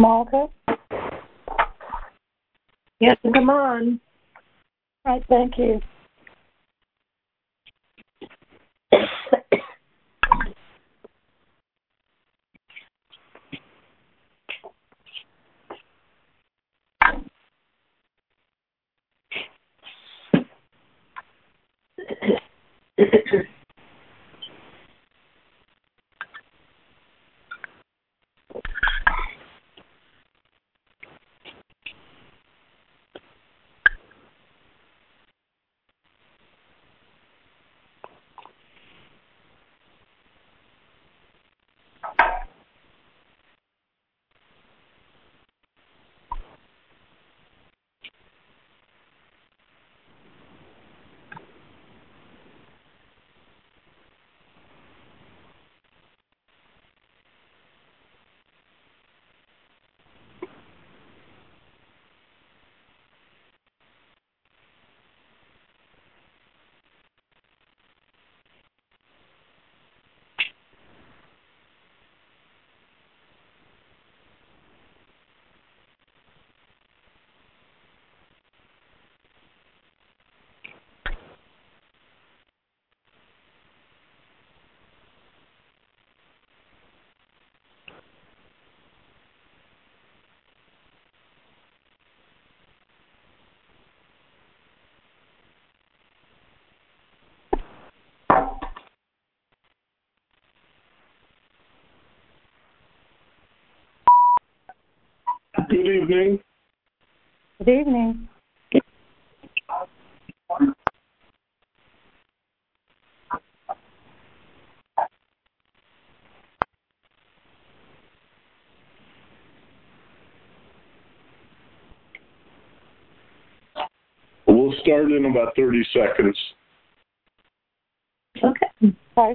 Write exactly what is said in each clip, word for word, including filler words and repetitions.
Malta? Yes, come on. All right, thank you. Good evening. Good evening. We'll start in about thirty seconds. Okay. Sorry.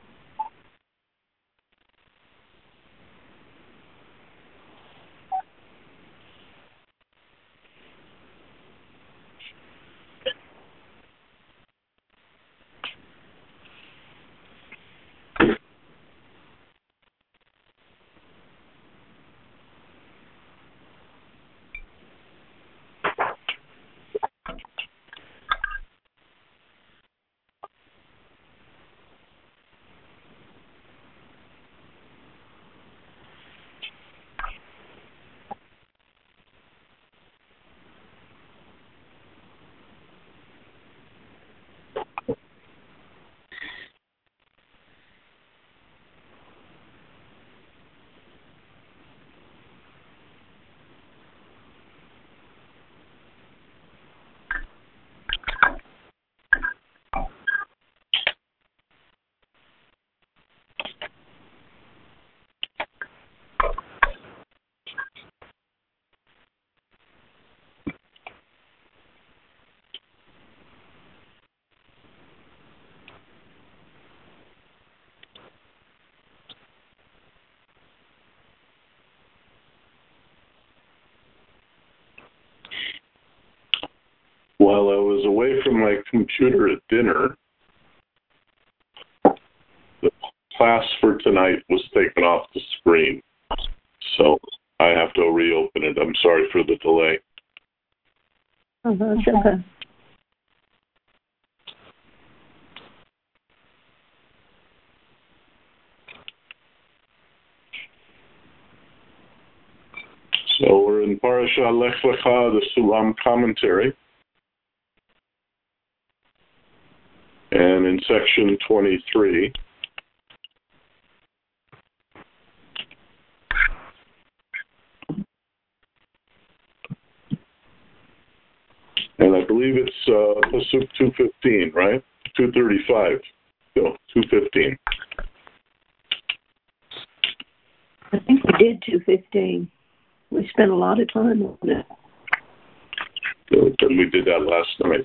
While I was away from my computer at dinner, the class for tonight was taken off the screen. So I have to reopen it. I'm sorry for the delay. Uh-huh, it's okay. So we're in Parasha Lech Lecha, the Sulam commentary. And in section twenty-three, and I believe it's uh, Pasuk two fifteen, right? two thirty-five. No, two fifteen. I think we did two fifteen. We spent a lot of time on it. Good. And we did that last night.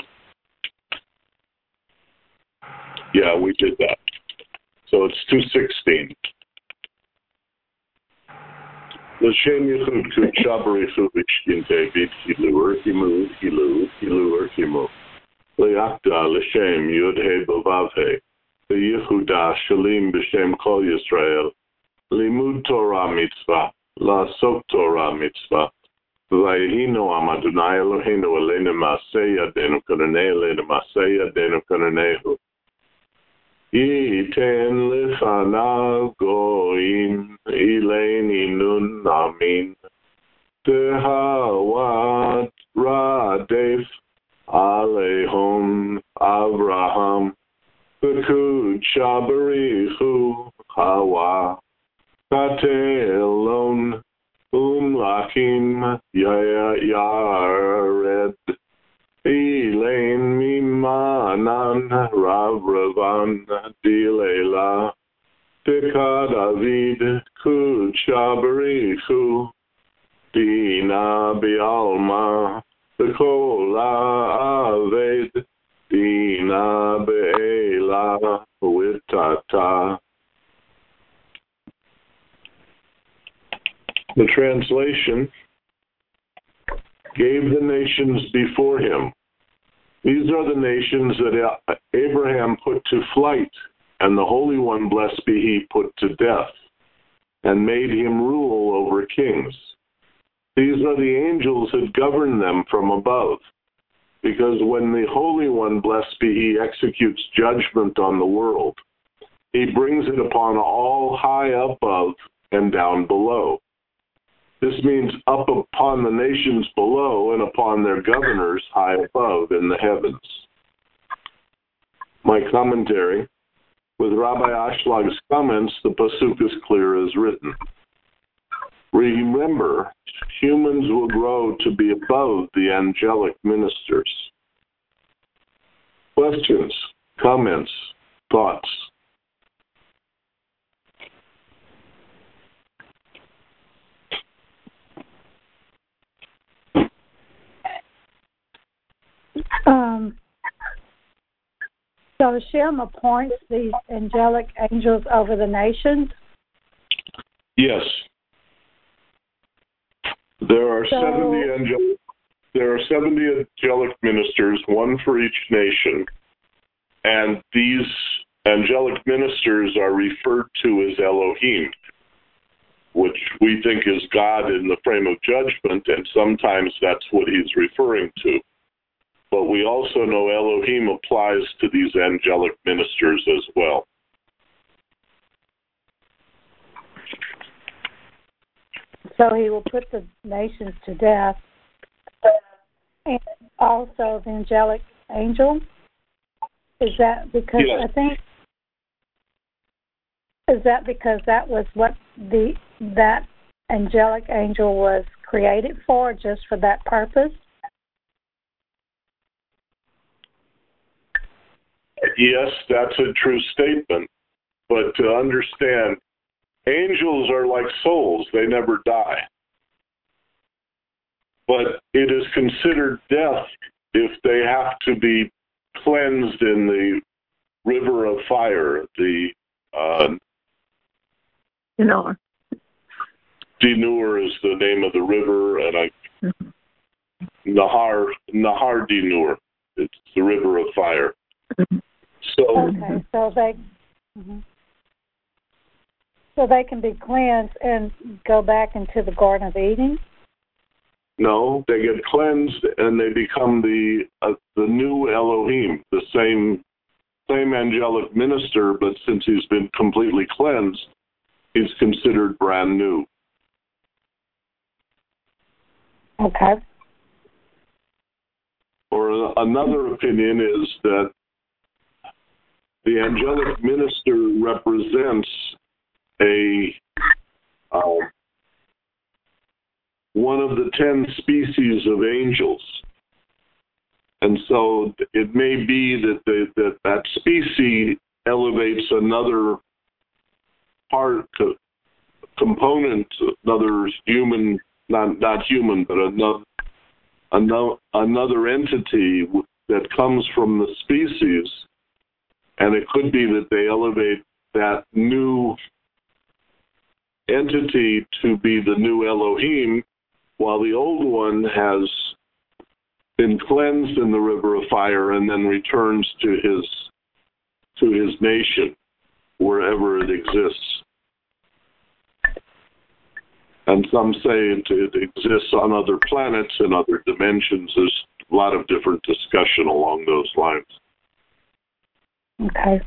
Yeah, we did that. So it's two sixteen. L'shem yichud k'udsha b'richu v'shkin David hilu himu hilu hilu himu le'akda l'shem yud he b'vav he v'yichuda shalim b'shem kol Yisrael limud Torah mitzvah לעשות תורה מצווה. ויהינו עם אדוני אלוהינו אלינו מעשה ידינו כנראה אלינו מעשה ידינו כנראה. ייתן לפניו גויים אלינו נאמין. תהוות רדף עליהם אברהם וקודשה בריחו חווה כתלון ומלכים ירד אילן ממענן רב רבן דלילה דוד קודשה בריחו דינה בעלמא בכל העבד דינה באלה ותתה. The translation gave the nations before him. These are the nations that Abraham put to flight, and the Holy One, blessed be he, put to death, and made him rule over kings. These are the angels that govern them from above, because when the Holy One, blessed be he, executes judgment on the world, he brings it upon all high above and down below. This means up upon the nations below and upon their governors high above in the heavens. My commentary, with Rabbi Ashlag's comments, the pasuk is clear as written. Remember, humans will grow to be above the angelic ministers. Questions, comments, thoughts? Um, so Shem appoints these angelic angels over the nations? Yes. There are So- seventy angelic there are seventy angelic ministers, one for each nation, and these angelic ministers are referred to as Elohim, which we think is God in the frame of judgment, and sometimes that's what he's referring to. But we also know Elohim applies to these angelic ministers as well. So he will put the nations to death. And also the angelic angel? Is that because, Yes. I think, is that because that was what the that angelic angel was created for, just for that purpose? Yes, that's a true statement. But to understand, angels are like souls. They never die. But it is considered death if they have to be cleansed in the river of fire, the uh, Dinar. Dinur is the name of the river, and I Mm-hmm. Nahar Nahar Dinur. It's the river of fire. Mm-hmm. So Okay, so they mhm. so they can be cleansed and go back into the Garden of Eden? no, they get cleansed and they become the uh, the new Elohim, the same same angelic minister, but since he's been completely cleansed, he's considered brand new. Okay. Or another opinion is that the angelic minister represents a uh, one of the ten species of angels. And so it may be that the, that, that species elevates another part, co- component, another human, not not human, but another, another, another entity that comes from the species. And it could be that they elevate that new entity to be the new Elohim, while the old one has been cleansed in the river of fire and then returns to his to his nation, wherever it exists. Uh, And some say it, it exists on other planets and other dimensions. There's a lot of different discussion along those lines. Okay.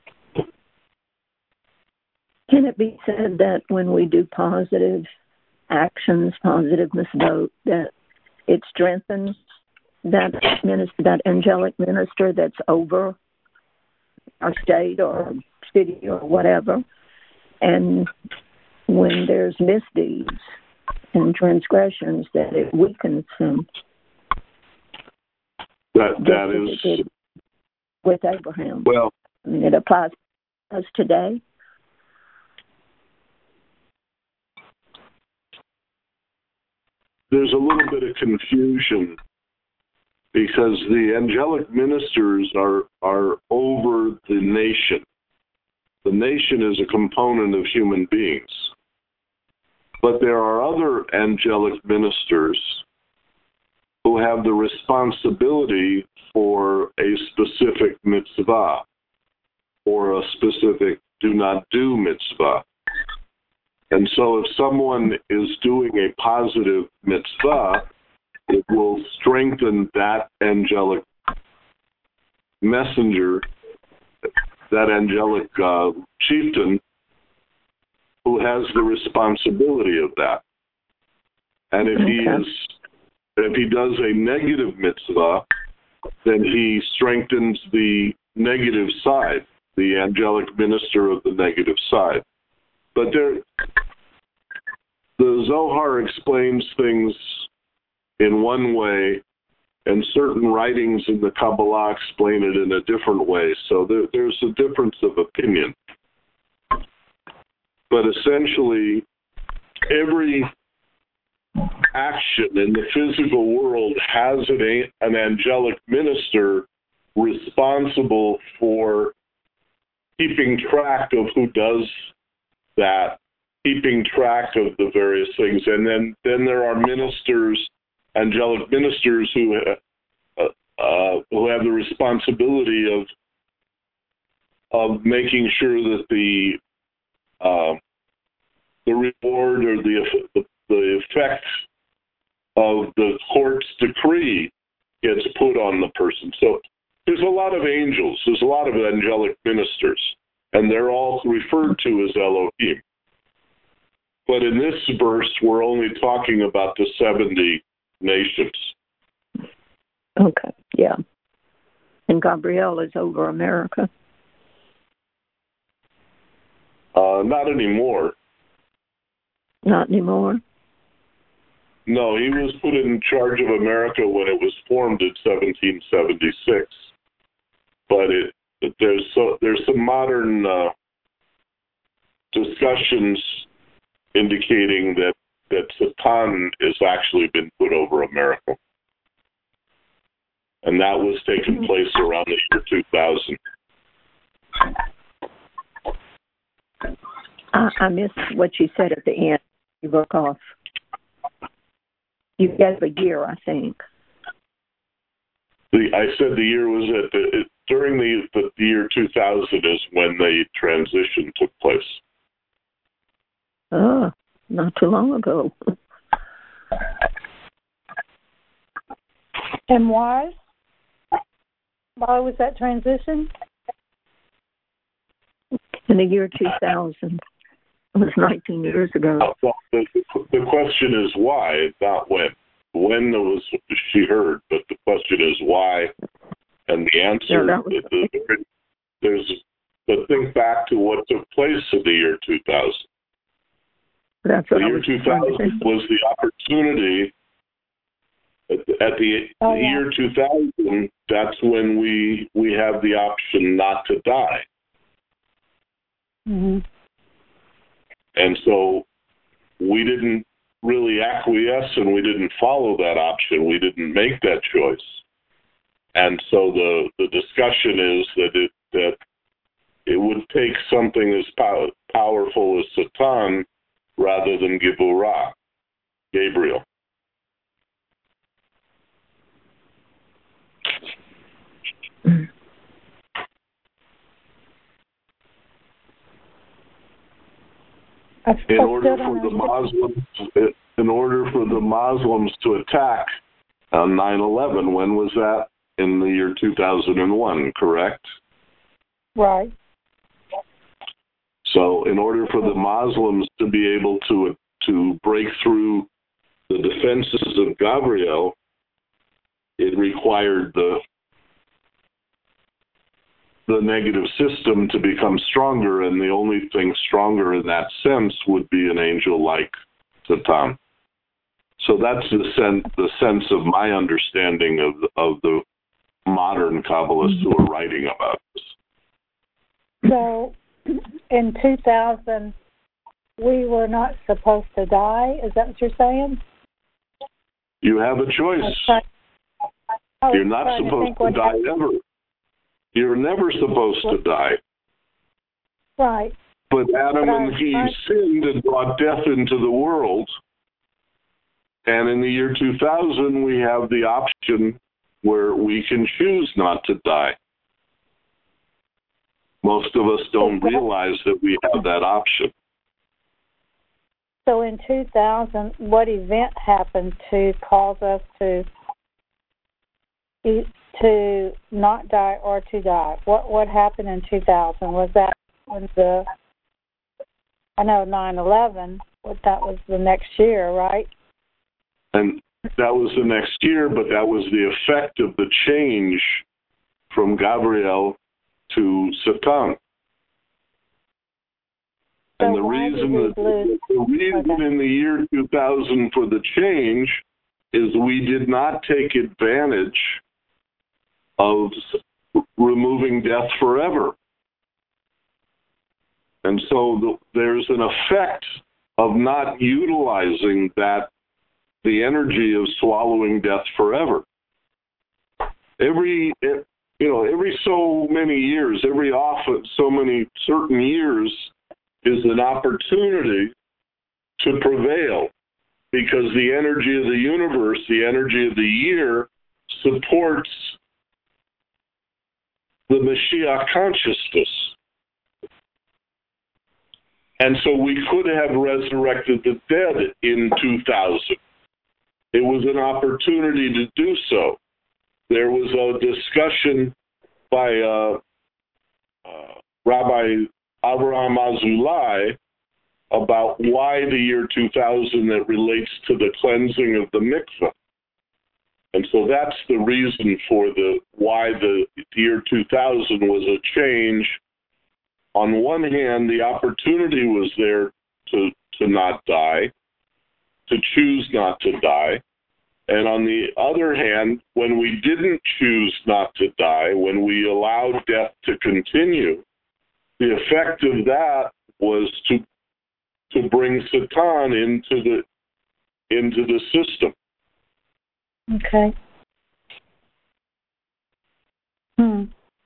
Can it be said that when we do positive actions, positive misvote, that it strengthens that minister, that angelic minister that's over our state or city or whatever? And when there's misdeeds and transgressions, that it weakens him. That that is it with Abraham. Well, I mean, it applies to us today. there's a little bit of confusion because the angelic ministers are are over the nation. The nation is a component of human beings. But there are other angelic ministers who have the responsibility for a specific mitzvah or a specific do not do mitzvah. And so if someone is doing a positive mitzvah, it will strengthen that angelic messenger, that angelic uh, chieftain, who has the responsibility of that. And if okay. he is, if he does a negative mitzvah, then he strengthens the negative side, the angelic minister of the negative side. But there, the Zohar explains things in one way, and certain writings in the Kabbalah explain it in a different way. So there, there's a difference of opinion. But essentially, every action in the physical world has an, an angelic minister responsible for keeping track of who does that, keeping track of the various things. And then, then there are ministers, angelic ministers who uh, uh, who have the responsibility of of making sure that the uh, the reward or the, the the effect of the court's decree gets put on the person. So there's a lot of angels, there's a lot of angelic ministers, and they're all referred to as Elohim. But in this verse, we're only talking about the seventy nations. Okay, yeah. And Gabriel is over America. Uh, not anymore. Not anymore? No, he was put in charge of America when it was formed in seventeen seventy-six. But it, it there's so there's some modern uh, discussions indicating that that Satan has actually been put over America, and that was taking place around the year two thousand. I, I missed what you said at the end. You broke off. You gave a year, I think. The, I said the year was at the, it, during the, the year two thousand is when the transition took place. Oh, not too long ago. And why? Why was that transition? In the year two thousand. It was nineteen years ago. Well, the, the question is why, not when. When was she heard, but the question is why, and the answer, Yeah, was... the, the, there's, but think back to what took place in the year two thousand. That's the what year I was two thousand was the opportunity, at the, at the, oh, the yeah. year two thousand, that's when we, we have the option not to die. Mm-hmm. And so we didn't really acquiesce and we didn't follow that option. We didn't make that choice. And so the, the discussion is that it, that it would take something as pow- powerful as Satan rather than Giburah, Gabriel. I In still order don't for the understand. Muslims, in order for the Muslims to attack on nine eleven, when was that? In the year two thousand one, correct? Right. So in order for the Muslims to be able to to break through the defenses of Gabriel, it required the the negative system to become stronger, and the only thing stronger in that sense would be an angel like Satan. So that's the sense, the sense of my understanding of of the modern Kabbalists who are writing about this. So, in two thousand, we were not supposed to die? Is that what you're saying? You have a choice. You're not supposed to, to die happened. ever. You're never supposed to die. Right. But Adam but and Eve sinned and brought death into the world. And in the year two thousand, we have the option where we can choose not to die. Most of us don't realize that we have that option. So in two thousand, what event happened to cause us to to not die or to die? What what happened in two thousand? Was that when the, I know nine eleven, but that was the next year, right? And that was the next year, but that was the effect of the change from Gabriel to Satan. So and the reason that, the reason okay. in the year two thousand for the change is we did not take advantage of removing death forever. And so the, there's an effect of not utilizing that, the energy of swallowing death forever. Every, you know, every so many years, every often so many certain years is an opportunity to prevail, because the energy of the universe, the energy of the year, supports the Mashiach consciousness. And so we could have resurrected the dead in two thousand. It was an opportunity to do so. There was a discussion by uh, uh, Rabbi Avraham Azulai about why the year two thousand that relates to the cleansing of the mikveh. And so that's the reason for the why the year two thousand was a change. On one hand, the opportunity was there to, to not die, to choose not to die. And on the other hand, when we didn't choose not to die, when we allowed death to continue, the effect of that was to to bring Satan into the into the system. Okay. Hmm.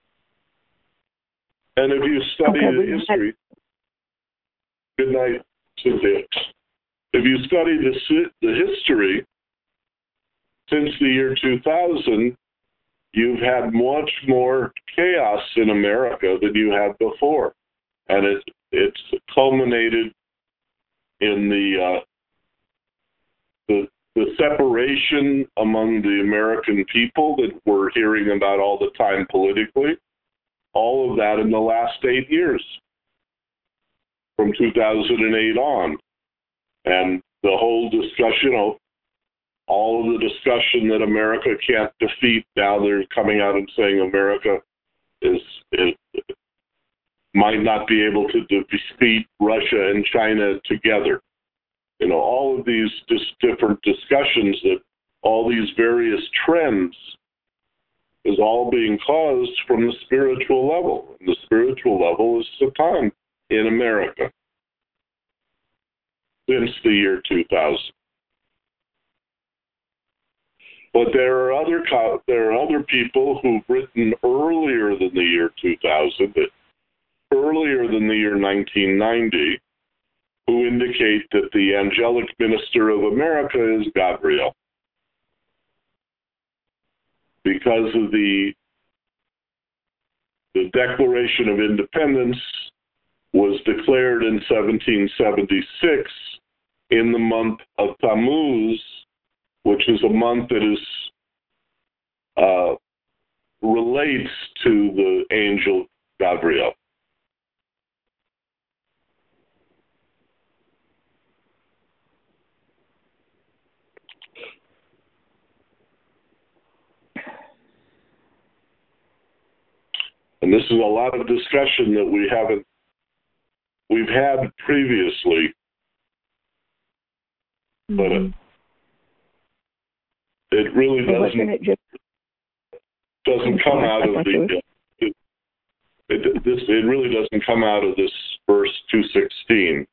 And if you study okay, the history, good night, Cynthia. If you study the the history since the year two thousand, you've had much more chaos in America than you had before, and it it's culminated in the uh, the the separation among the American people that we're hearing about all the time politically. All of that in the last eight years, from two thousand eight on, and the whole discussion of all of the discussion that America can't defeat. Now they're coming out and saying America is, is might not be able to defeat Russia and China together. You know, all of these just different discussions, that all these various trends is all being caused from the spiritual level. And the spiritual level is Satan in America since the year two thousand. But there are other there are other people who've written earlier than the year two thousand, earlier than the year nineteen ninety, who indicate that the angelic minister of America is Gabriel. Because of the, the Declaration of Independence was declared in seventeen seventy-six in the month of Tammuz, which is a month that is uh, relates to the angel Gabriel. And this is a lot of discussion that we haven't, we've had previously, mm-hmm. but it, it really doesn't, it just, doesn't come out of the, it, it, this, it really doesn't come out of this verse two sixteen,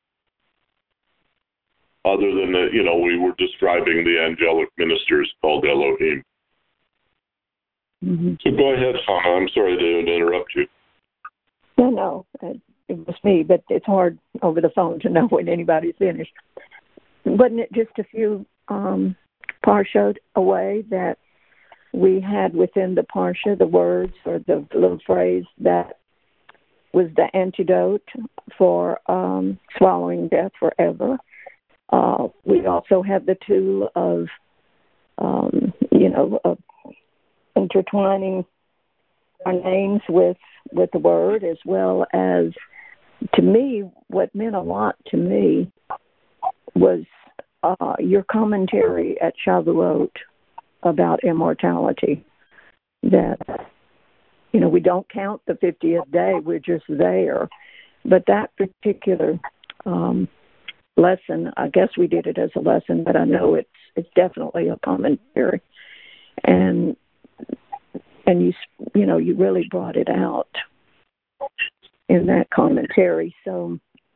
other than that, you know, we were describing the angelic ministers called Elohim. Mm-hmm. So go ahead, Hannah. I'm sorry to interrupt you. No, no, it was me, but it's hard over the phone to know when anybody's finished. Wasn't it just a few um, parshot away that we had within the parsha the words or the little phrase that was the antidote for um, swallowing death forever? Uh, we also have the tool of, um, you know, of intertwining our names with, with the word, as well as, to me, what meant a lot to me was uh, your commentary at Shavuot about immortality. That, you know, we don't count the fiftieth day, we're just there. But that particular um, lesson, I guess we did it as a lesson, but I know it's it's definitely a commentary. And And you, you know, you really brought it out in that commentary. So,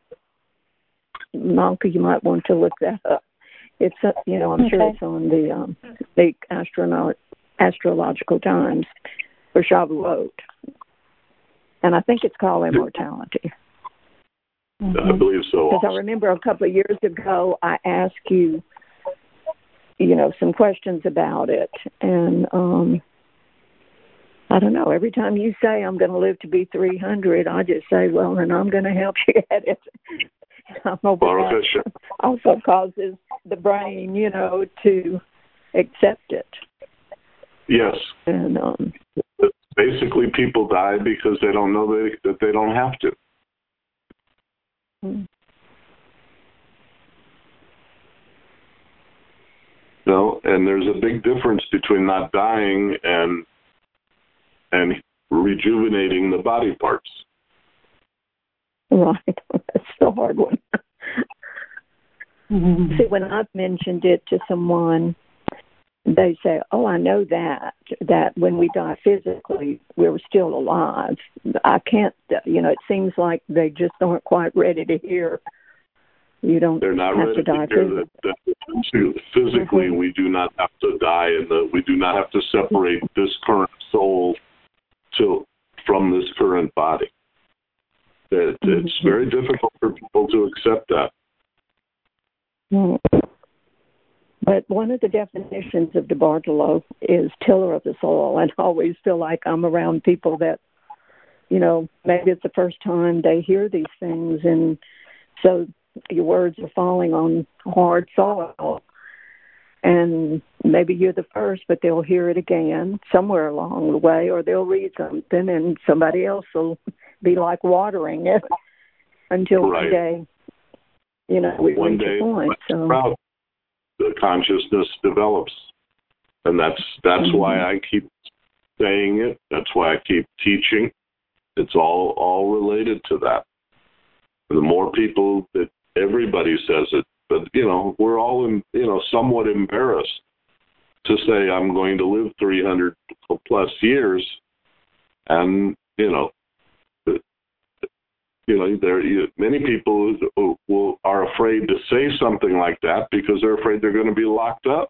Malka, you might want to look that up. It's, uh, you know, I'm okay. sure it's on the um, the astronaut astrological times for Shavuot, and I think it's called Immortality. Mm-hmm. I believe so. Because I remember a couple of years ago, I asked you, you know, some questions about it, and um, I don't know, every time you say I'm going to live to be three hundred, I just say, well, then I'm going to help you at it. Also causes the brain, you know, to accept it. Yes. And um, basically people die because they don't know they, that they don't have to. Hmm. No, and there's a big difference between not dying and and rejuvenating the body parts. Right. That's the hard one. Mm-hmm. See, when I've mentioned it to someone, they say, oh, I know that, that when we die physically, we're still alive. I can't, you know, it seems like they just aren't quite ready to hear. You don't They're not have ready to die to hear physically. that, that physically mm-hmm. we do not have to die, and the, we do not have to separate this current soul to from this current body. It, it's mm-hmm. very difficult for people to accept that. Mm-hmm. But one of the definitions of DeBartolo is tiller of the soul, and I always feel like I'm around people that, you know, maybe it's the first time they hear these things, and so your words are falling on hard soil. And maybe you're the first, but they'll hear it again somewhere along the way, or they'll read something, and somebody else will be like watering it until right. one day, you know, we one reach day, a point. So the consciousness develops, and that's that's mm-hmm. why I keep saying it. That's why I keep teaching. It's all all related to that. And the more people that everybody says it. But, you know, we're all, in, you know, somewhat embarrassed to say I'm going to live three hundred plus years. And, you know, you know, there many people who will, are afraid to say something like that because they're afraid they're going to be locked up.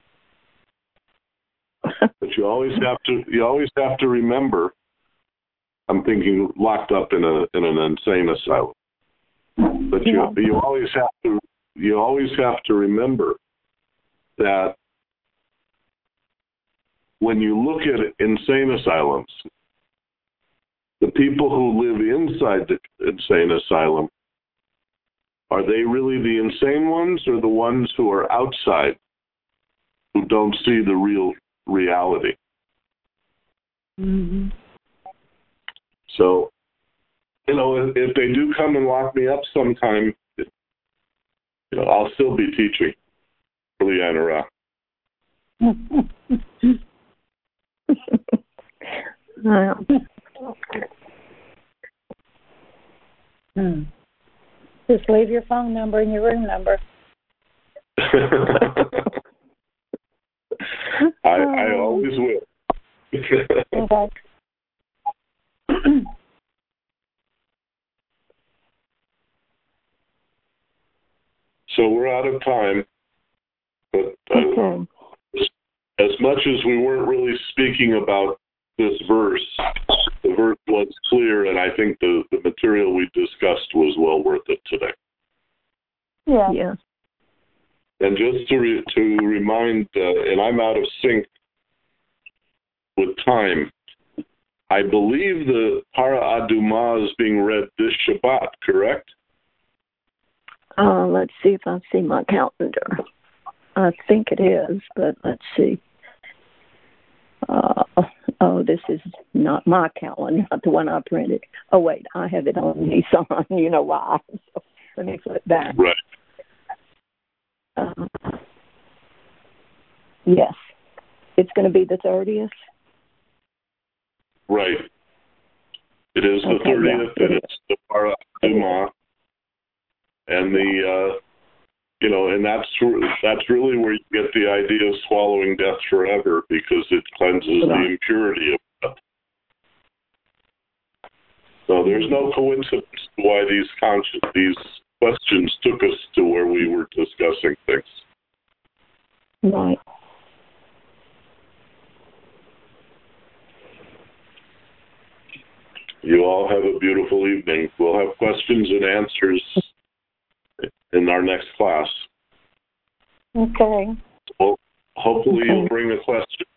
But you always have to, you always have to remember, I'm thinking locked up in a in an insane asylum. But you yeah. you always have to you always have to remember that when you look at insane asylums, the people who live inside the insane asylum, are they really the insane ones or the ones who are outside who don't see the real reality? Mm-hmm. So, you know, if, if they do come and lock me up sometime, you know, I'll still be teaching for Leanna Rock. Wow. Hmm. Just leave your phone number and your room number. I, I always will. Okay. So we're out of time, but uh, Okay. as much as we weren't really speaking about this verse, the verse was clear, and I think the, the material we discussed was well worth it today. Yeah. Yeah. And just to re, to remind, uh, and I'm out of sync with time, I believe the Para Adumah is being read this Shabbat, correct? Uh, let's see if I see my calendar. I think it is, but let's see. Uh, oh, this is not my calendar, not the one I printed. Oh, wait, I have it on Nissan. You know why. So let me flip back. Right. Uh, yes. It's going to be the thirtieth? Right. It is the Okay, thirtieth, yeah, it and is. it's the Para Adumah. And the, uh, you know, and that's that's really where you get the idea of swallowing death forever, because it cleanses Right. the impurity of death. So there's no coincidence why these conscious, these questions took us to where we were discussing things. Right. You all have a beautiful evening. We'll have questions and answers in our next class. Okay. Well, hopefully Okay. you'll bring a question.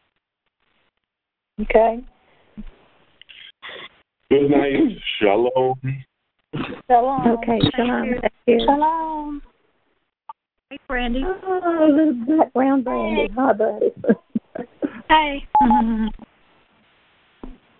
Okay. Good night. Shalom. Shalom. Okay, shalom. Thank you. Shalom. Hey, Brandy. Oh, little black brown Brandy. Hi, buddy. Hey.